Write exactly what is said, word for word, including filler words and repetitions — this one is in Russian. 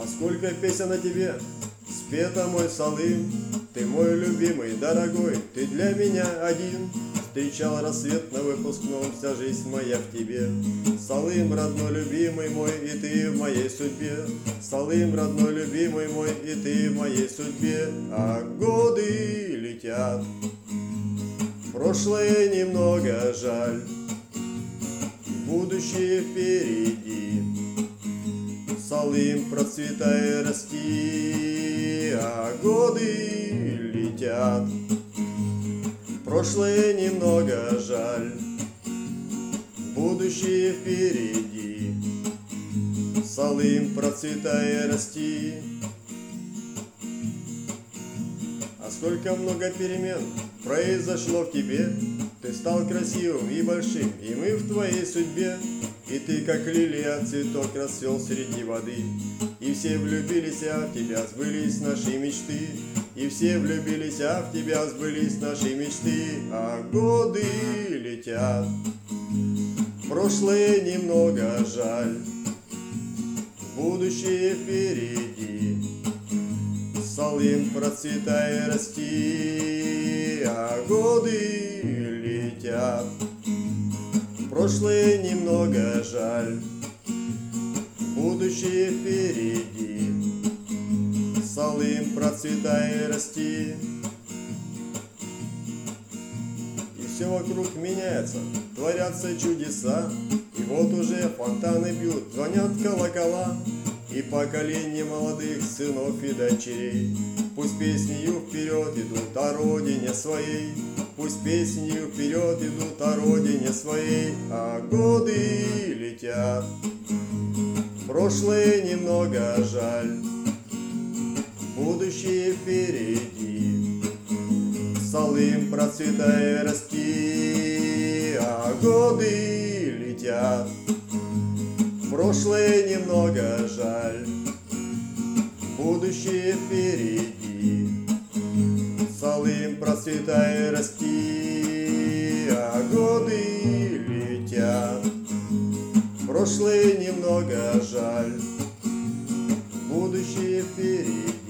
А сколько песен о тебе спета, мой Салым. Ты мой любимый, дорогой, ты для меня один. Встречал рассвет на выпускном, вся жизнь моя в тебе. Салым, родной, любимый мой, и ты в моей судьбе. Салым, родной, любимый мой, и ты в моей судьбе. А годы летят, прошлое немного жаль, будущее впереди. Салым, процветай, расти, а годы летят, прошлое немного жаль, будущее впереди. Салым, процветай, расти. А сколько много перемен произошло в тебе. Ты стал красивым и большим, и мы в твоей судьбе. И ты, как лилия, цветок расцвел среди воды. И все влюбились, а в тебя сбылись наши мечты. И все влюбились, а в тебя сбылись наши мечты. А годы летят, прошлое немного жаль, будущее впереди. Салым, процветай, расти, а годы летят, прошлое немного жаль, будущее впереди. Салым, процветай, расти. И все вокруг меняется, творятся чудеса. И вот уже фонтаны бьют, звонят колокола. И поколение молодых сынов и дочерей пусть песнею вперед идут о родине своей. Пусть песнею вперед идут о родине своей. А годы летят, прошлое немного жаль, будущее впереди. Салым, процветай, расти, а годы летят, прошлое немного жаль, будущее впереди. Салым, процветай, расти, а годы летят, прошлое немного жаль, будущее впереди.